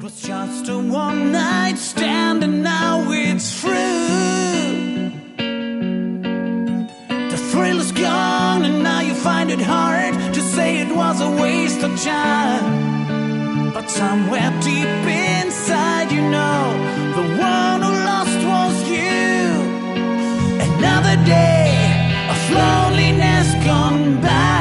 was just a one night stand and now it's through. The thrill is gone and now you find it hard to say it was a waste of time. But somewhere deep inside you know the one who lost was you. Another day of loneliness gone by.